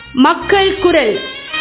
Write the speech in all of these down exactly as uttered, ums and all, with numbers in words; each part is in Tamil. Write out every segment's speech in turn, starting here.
மக்கள் குரல்.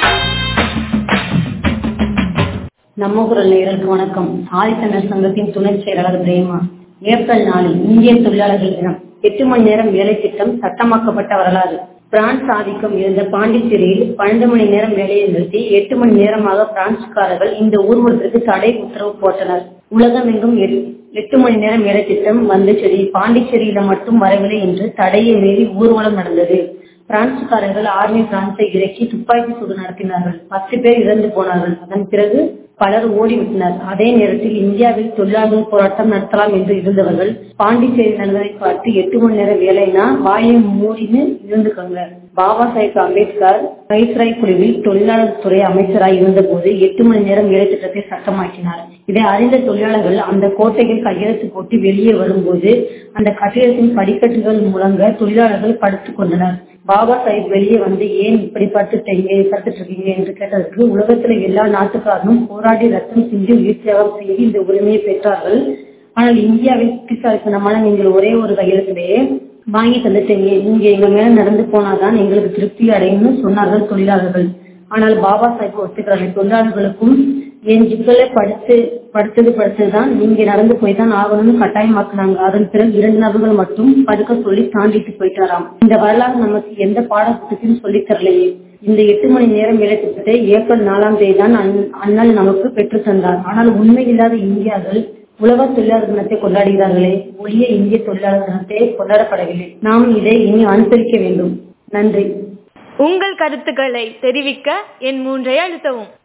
நம்ம குரல் நேயர்களுக்கு வணக்கம். ஆதித்தமிழர் சங்கத்தின் துணை செயலாளர் பிரேமா. ஏப்ரல் நாளில் இந்திய தொழிலாளர்கள் தினம். எட்டு மணி நேரம் வேலை திட்டம் சட்டமாக்கப்பட்ட வரலாறு. பிரான்ஸ் ஆதிக்கம் இருந்த பாண்டிச்சேரியில் பன்னெண்டு மணி நேரம் வேலையை நிறுத்தி எட்டு மணி நேரமாக பிரான்ஸ்காரர்கள் இந்த ஊர்வலத்திற்கு தடை உத்தரவு போட்டனர். உலகமெங்கும் எட்டு மணி நேரம் வேலை திட்டம் வந்து சரி, பாண்டிச்சேரியில மட்டும் வரவில்லை என்று தடையை மீறி ஊர்வலம் நடந்தது. பிரான்ஸ்காரர்கள் ஆர்மி பிரான்ஸை இறக்கி துப்பாக்கி சூடு நடத்தினார்கள். பத்து பேர் இறந்து போனார்கள். அதன் பிறகு பலர் ஓடிவிட்டனர். அதே நேரத்தில் இந்தியாவில் தொழிலாளர்கள் போராட்டம் நடத்தலாம் என்று இருந்தவர்கள் பாண்டிச்சேரி நடந்ததை பார்த்து எட்டு மணி நேரம் வேலைனா வாயை மூடின்னு இருந்துக்கோங்க. பாபா சாஹேப் அம்பேத்கர் வைஸ்ராய் குழுவில் தொழிலாளர் துறை அமைச்சராய் இருந்த போது எட்டு மணி நேரம் வேலை திட்டத்தை சட்டமாக்கினார். இதை அறிந்த தொழிலாளர்கள் அந்த கோட்டையில் கையெழுத்து போட்டு வெளியே வரும்போது அந்த கட்டிடத்தின் படிக்கட்டுகள் முழங்க தொழிலாளர்கள் படுத்துக் கொண்டனர். பாபா சாஹிப் வெளியே வந்து ஏன் இப்படி படுத்துட்டீங்க படுத்துட்டு இருக்கீங்க என்று கேட்டதற்கு உலகத்துல எல்லா நாட்டுக்காரனும் போராடி ரத்தம் சிந்தி உயிர் தியாகம் செய்து இந்த உரிமையை பெற்றார்கள். ஆனால் இந்தியாவில் புத்திசாலித்தனமான நீங்கள் ஒரே ஒரு கையெழுத்திலேயே வாங்கி தந்துட்டீங்க. நீங்க எங்க மேல நடந்து போனாதான் எங்களுக்கு திருப்தி அடையும்னு சொன்னார்கள் தொழிலாளர்கள். ஆனால் பாபா சாஹிப் ஒத்துக்கிறார்கள். தொழிலாளர்களுக்கும் என் ஜிக்கல படுத்து படுத்தது படுத்ததுதான் நீங்க நடந்து போய் தான் ஆகணும்னு கட்டாயமாக்குனாங்க. அதன் பிறகு இரண்டு நபர்கள் மட்டும் படுக்க சொல்லி தாண்டிட்டு போயிட்டாராம். இந்த வரலாறு நமக்கு எந்த பாடத்திட்டத்தையும் சொல்லித் தரலையே. இந்த எட்டு மணி நேரம் வேலை திட்டத்தை ஏப்ரல் நாலாம் தேதி தான் அண்ணல் நமக்கு பெற்று தந்தார். ஆனால் உண்மை இல்லாத இந்தியாவில் உலக தொழிலாளர் தினத்தை கொண்டாடுகிறார்களே ஒழிய இந்திய தொழிலாளர் தினத்தை கொண்டாடப்படவில்லை. நாம் இதை இனி அனுசரிக்க வேண்டும். நன்றி. உங்கள் கருத்துக்களை தெரிவிக்க என் மூன்றை அழுத்தவும்.